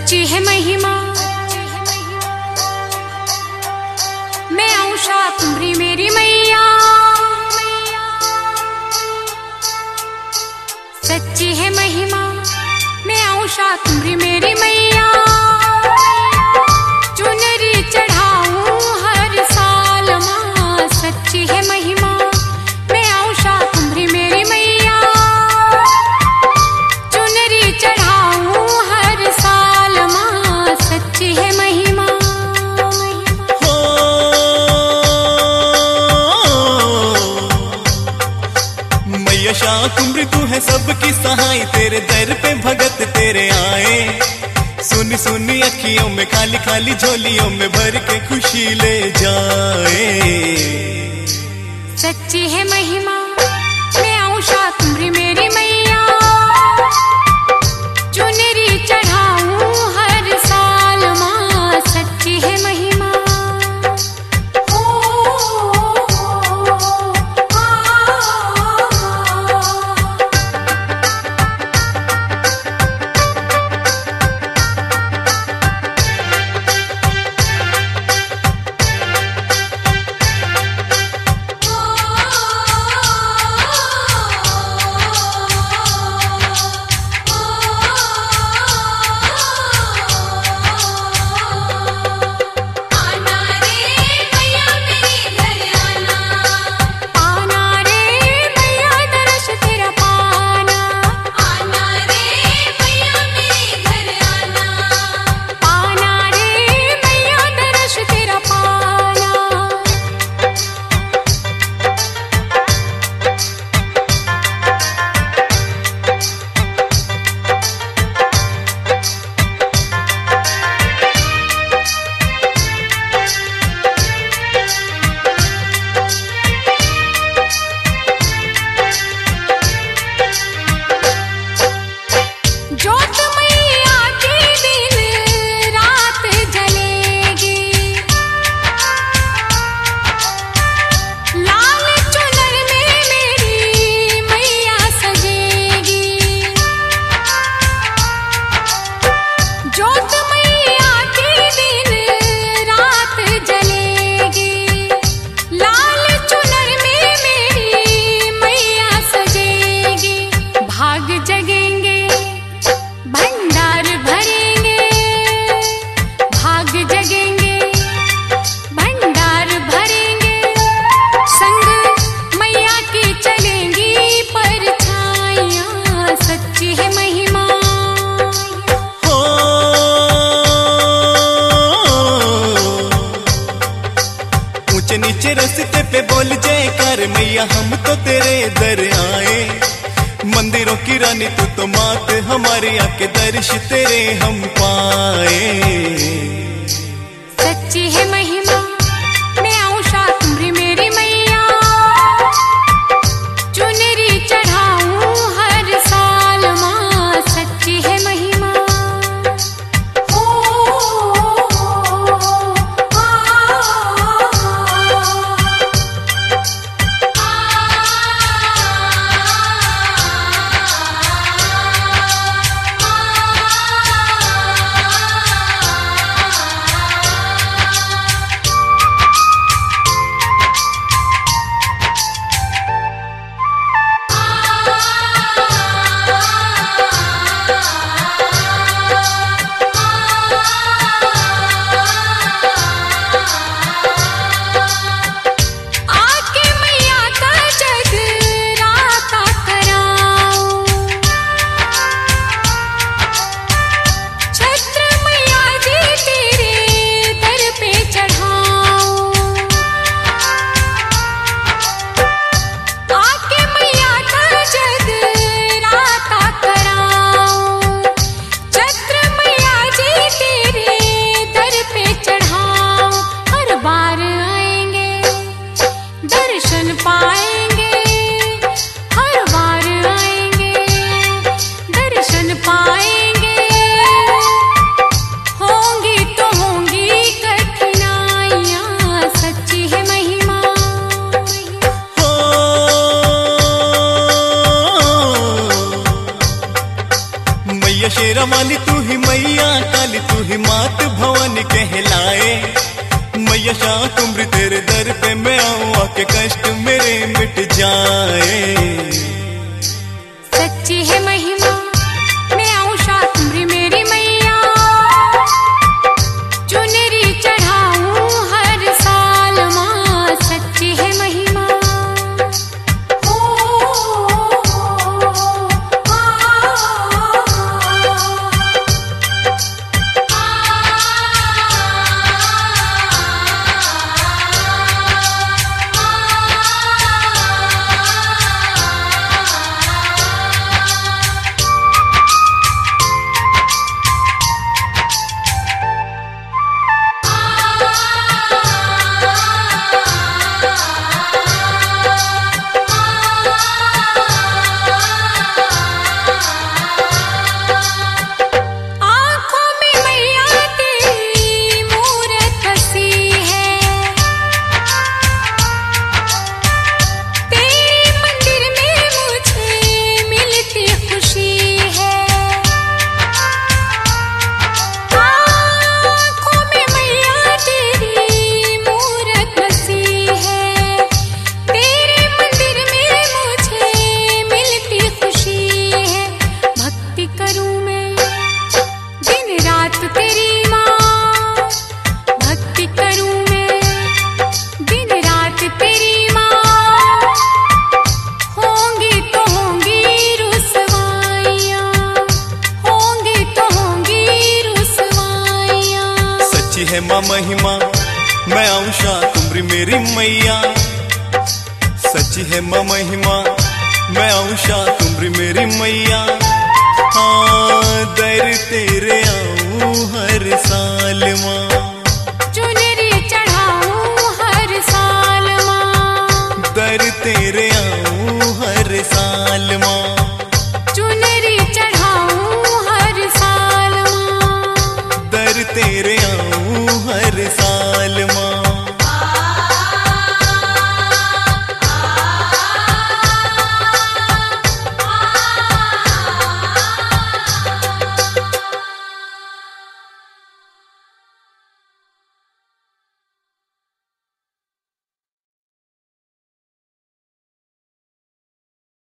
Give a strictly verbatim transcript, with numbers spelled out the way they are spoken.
सच्ची है महिमा, मैं आऊषा तुम्हारी मेरी मैया। सच्ची है महिमा, मैं आऊषा तुम्हारी मेरी मैया। चुनरी चढ़ाऊं हर साल माँ, सच्ची है महिमा, मैं आऊषा तुम्हारी मेरी मैया। चुनरी चढ़ाऊं हर साल माँ, सच्ची है महिमा। मैया शाकुंभरी तू है सबकी सहाय, तेरे दर पे भगत तेरे आए। सुनी सुनी अखियों में खाली खाली झोलियों में भर के खुशी ले जाए। सच्ची है महिमा, मैं आऊषा तुम्हारी मेरी मैया। चुनरी चढ़ाऊं हर साल माँ, सच्ची है महिमा। नीचे रस्ते पे बोल जयकार मैया, हम तो तेरे दर आए। मंदिरों की रानी तू तो मात हमारी, आके दर्श तेरे हम पाए। सच्ची है महिमा, मैं आऊषा तुम्हारी मेरी मैया। चुनरी चढ़ाऊं हर साल माँ, सच्ची है महिमा। शेरा वाली तू ही मैया, काली वाली तू ही मात भवानी कहलाए। मैया शाकुंभरी तेरे दर पे मैं आऊं, आके कष्ट मेरे मिट जाए। सच्ची है महिमा मैं आऊं शाकुंभरी मेरी मैया, चुनरी चढ़ाऊं हर साल माँ। सच्ची है महिमा। है माँ महिमा मैं आऊं शाकुंभरी मेरी मैया। सच्ची है माँ महिमा मैं आऊं शाकुंभरी मेरी मैया। हाँ दर तेरे आऊं हर साल माँ, चुनरी चढ़ाऊं हर साल माँ। दर तेरे आऊं हर साल माँ।